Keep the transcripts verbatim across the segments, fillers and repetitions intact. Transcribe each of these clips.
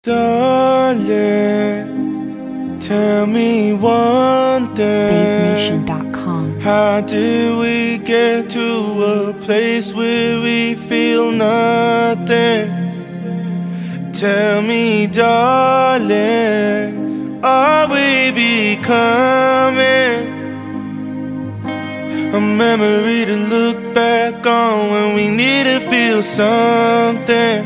Darling, tell me one thing. Bass Nation dot com. How did we get to a place where we feel nothing? Tell me, darling, are we becoming a memory to look back on when we need to feel something?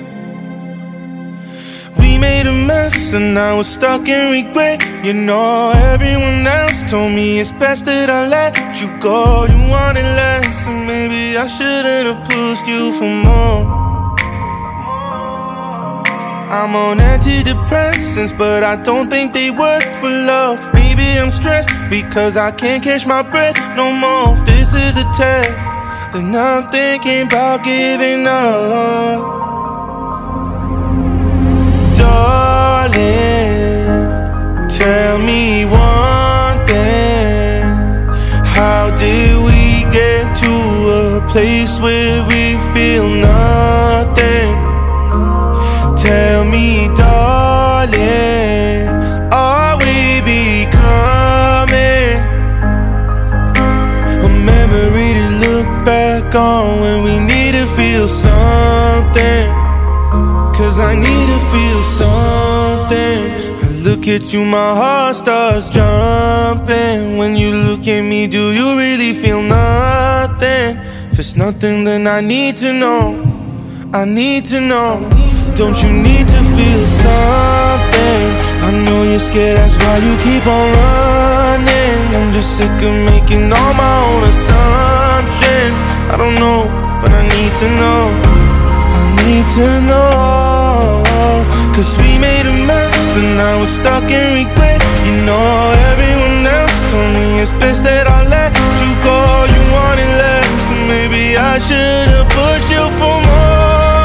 We made a mess and now we're stuck in regret. You know, everyone else told me it's best that I let you go. You wanted less, and maybe I shouldn't have pushed you for more. I'm on antidepressants, but I don't think they work for love. Maybe I'm stressed because I can't catch my breath no more. If this is a test, then I'm thinking about giving up. Darling, tell me one thing. How did we get to a place where we feel nothing? Tell me, darling, are we becoming a memory to look back on when we need to feel something? Cause I need to feel something. I look at you, my heart starts jumping. When you look at me, do you really feel nothing? If it's nothing, then I need to know. I need to know. Don't you need to feel something? I know you're scared, that's why you keep on running. I'm just sick of making all my own assumptions. I don't know, but I need to know. I need to know. Cause we made a mess and now we're stuck in regret. You know, everyone else told me it's best that I let you go. You wanted less, and maybe I should've pushed you for more.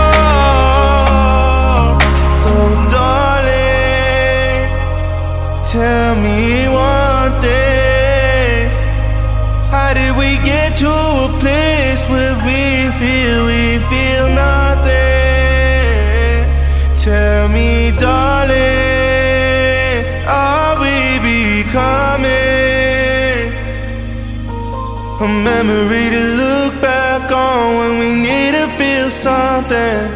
Tell me one thing. How did we get to a place where we feel, we feel nothing? Tell me, darling, are we becoming a memory to look back on when we need to feel something?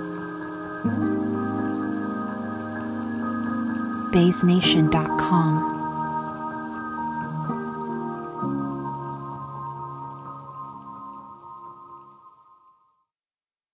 Bass Nation dot com.